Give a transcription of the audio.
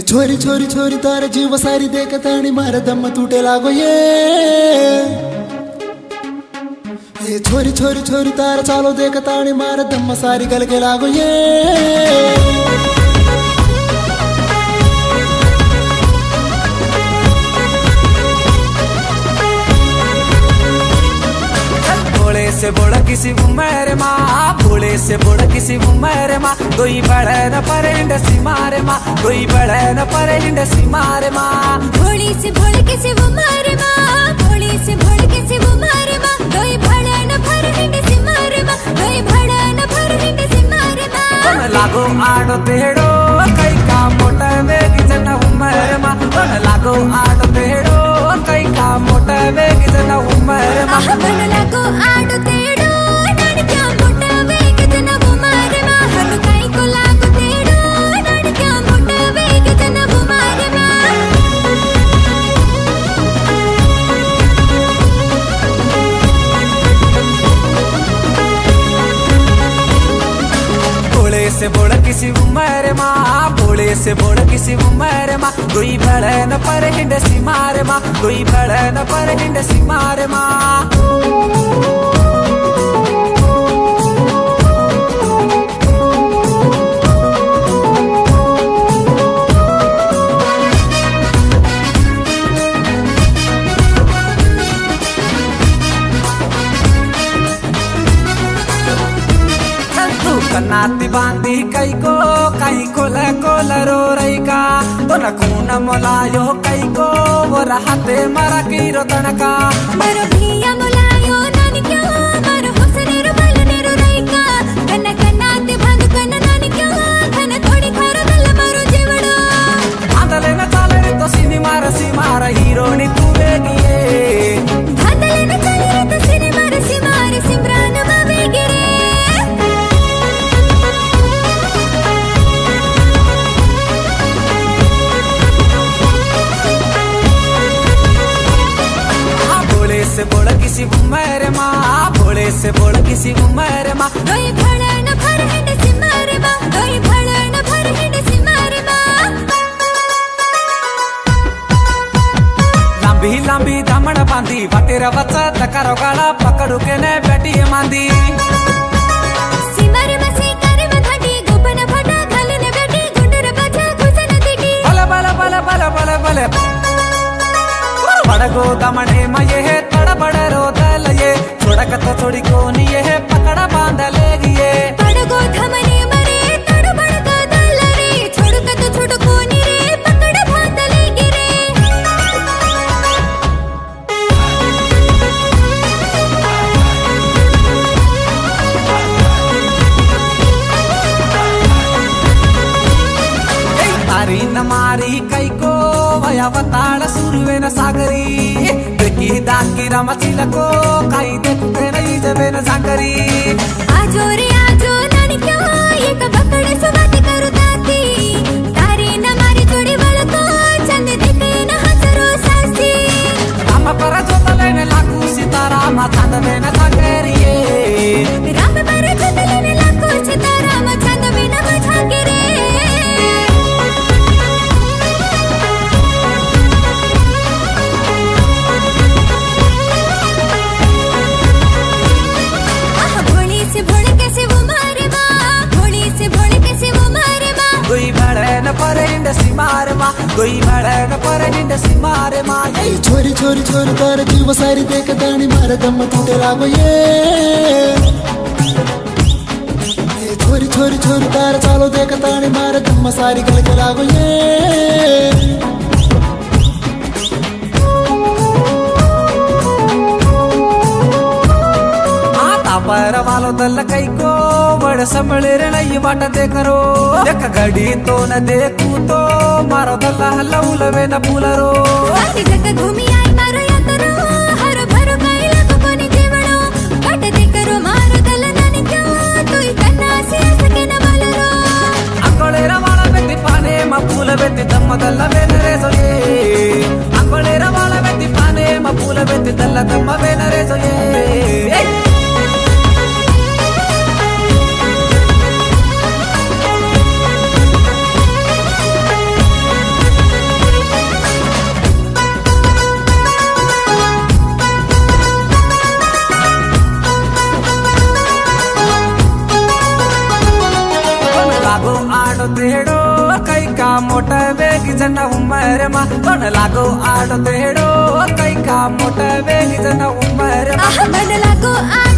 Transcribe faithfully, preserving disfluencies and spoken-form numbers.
छोरी छोरी छोरी तार जीव सारी देखतानी मार दम टूटे लागो ये ए छोरी छोरी छोरी तार चालो देखतानी मार दम सारी गल के लागो ये से बोला किसी उम्र माँ भोले से बोला किसी उम्र माँ कोई बड़े न परे इंडस्ट्री मारे माँ कोई बड़े न परे इंडस्ट्री मारे माँ भोले से बोला किसी उम्र माँ भोले से बोला किसी उम्र माँ कोई बड़े न परे इंडस्ट्री मारे माँ कोई बड़े न परे इंडस्ट्री मारे माँ तुम लागो आड़ो तेड़ो कई का मोटा वेग जना उम्र माँ तुम लागो आड़ो तेड़ो कई का मोटा वेग जना उम्र माँ तुम लागो आड़ो तेड़ो नानी क्या मोटा वेग जना उम्र माँ हर कई को लागो तेड़ो नानी क्या मोटा वेग जना उम्र माँ भोले से बोला किसी उम्र माँ भोले से बोला किसी उम्र माँ कोई बड़े न पर हिंडसी मारे माँ कोई बड़े न पर हिंडसी मारे माँ नाती बांधी कई को कई को कोल रो रही का तो न खून मोलायो कई को वो रहते मरा की रोतन का मरो भिया मोलायो नानी क्या मरो हुसने रो बलने रो रही का कन्ना कन्ना ते भांग कन्ना नानी क्या कन्ना थोड़ी खारो दल मारो जीवड़ो आंदले न चाले रे तो सिनी मार सी मार हीरोनी तू बेगिए आंदले न चाले रे तो सिनी मार सी मार सिमरान बाबे गिरे से बोला किसी उम्र माँ भोले से बोला किसी उम्र माँ कोई भड़ा न भर हिंडसी मारे माँ कोई भड़ा न भर हिंडसी मारे माँ लंबी लंबी दामन बांधी वाटेरा बच्चा तकारो गाड़ा पकड़ू के ने बैठी मांदी सिमर मसी करे मधाटी गोपन फटा घाले ने बैठी गुंडर बजा घुसन दीटी बले बले बले बले बले बले बड़गो दमने में ये है तड़ा बड़ा रोदल ये छोड़ा कतो छोड़ी कोनी ये है पकड़ा बांधा ले गिए बड़गो धमने मरे तड़ बड़गो दल रे छोड़ कतो छोड़ कोनी रे पकड़ा बांधा ले गिरे तारी न मारी कई को भया बताड़ सुरवे न सागरी देखी दाकी रमचिल को कई देखते नहीं जबे न सागरी आजो रे आजो नानी क्या ये का बकड़े से बात करू ताती तारी न मारी जोड़ी वाला को चंद देखे न हसरो सासी राम पर जोतले ने लाकू सितारा माथांद में न सागरिए राम पर जोतले ने लाकू सितारा माथांद में न मझागरे कोई बड़े न परे इंडस्ट्री मारे माँ कोई बड़े न परे इंडस्ट्री मारे माँ ए छोरी छोरी छोरी तार जीव सारी देखतानी मार दम टूटे लागो ये ए छोरी छोरी छोरी तार चालो देखतानी मार दम सारी गल के लागो ये पर वालो दल कई को बड़ संभले रे नहीं बाट दे करो एक घड़ी तो न देखू तो मारो दल हलऊ लवे न फूलरो सारी जगह घूमी आई मारो यातरो हर भरो काइला को कोनी जीवड़ो बाट दे करो मारो दल नानी क्या तू कन्ना से सके न बोलरो अंगोले रवाला बेटी पाने म फूल बेटी दम दल बेन रे सोये अंगोले रवाला बेटी पाने म फूल बेटी दल दम बेन रे सोये लागो आडो तेड़ो कई का मोटा बेगी जन उमर मा मन लागो आडो तेड़ो कई का मोटा बेगी जन उमर मा मन लागो